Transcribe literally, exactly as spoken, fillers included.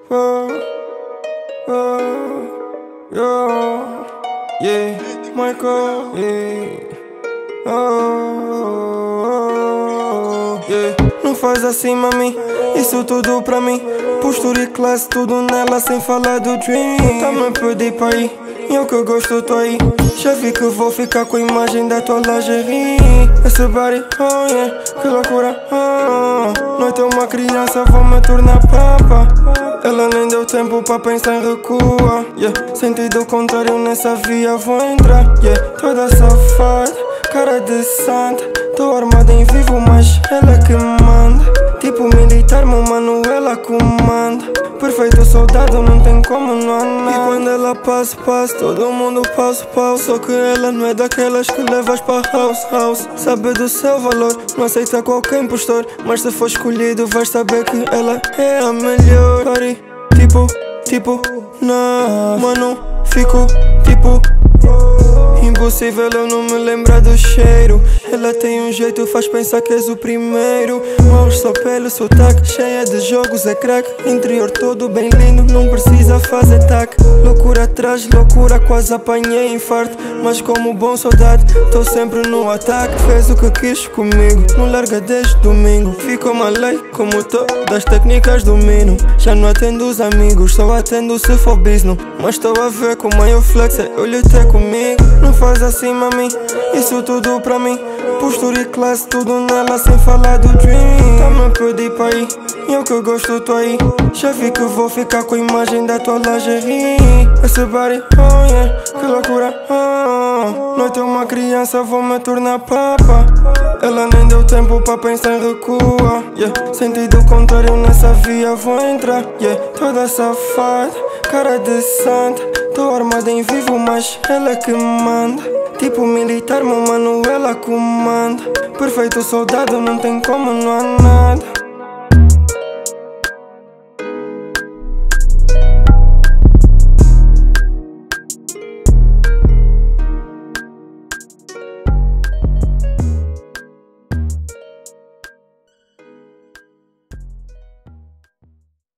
oh, oh, oh, yeah, Michael, yeah, oh, yeah. Não faz assim, mami, isso tudo pra mim. Postura e classe, tudo nela, sem falar do dream. Tá-me a pedir pra ir, e eu que gosto, tô aí. Já vi que vou ficar com a imagem da tua lingerie. Esse body, oh yeah, que loucura, oh. Noite é uma criança, vou me tornar papa. Ela nem deu tempo pra pensar em recua, yeah. Sentido contrário nessa via vou entrar, yeah. Toda safada, cara de santa. Tô armada em vivo, mas ela é que manda. Tipo militar, meu mano, ela comanda. Perfeito soldado, não tem como, não há nada. E quando ela passa, passa, todo mundo passa o pau. Só que ela não é daquelas que levas pra house, house. Sabe do seu valor, não aceita qualquer impostor. Mas se for escolhido, vais saber que ela é a melhor. Party, tipo, tipo, não, mano, fico, tipo, impossível eu não me lembrar do cheiro. Ela tem um jeito, faz pensar que és o primeiro. Mãos só pele, sotaque, cheia de jogos, é crack. Interior todo bem lindo, não precisa fazer tac. Loucura atrás, loucura, quase apanhei infarto. Mas como bom soldado, tô sempre no ataque. Fez o que quis comigo, não larga desde domingo. Ficou uma lei, como todas técnicas domino. Já não atendo os amigos, só atendo se for business. Mas tô a ver como eu flex, é olho até comigo. Não faz assim, mami, isso tudo pra mim. Postura e classe, tudo nela, sem falar do dream. Tá-me a pedir pra ir, e eu que gosto, tô aí. Já vi que vou ficar com a imagem da tua lingerie. Esse body, oh yeah, que loucura, oh. Noite é uma criança, vou me tornar papa. Ela nem deu tempo pra pensar em recua, yeah. Sentido contrário nessa via vou entrar, yeah. Toda safada, cara de santa. Tô armada em vivo, mas ela é que manda. Tipo militar, meu mano, ela comanda. Perfeito soldado, não tem como, não há nada.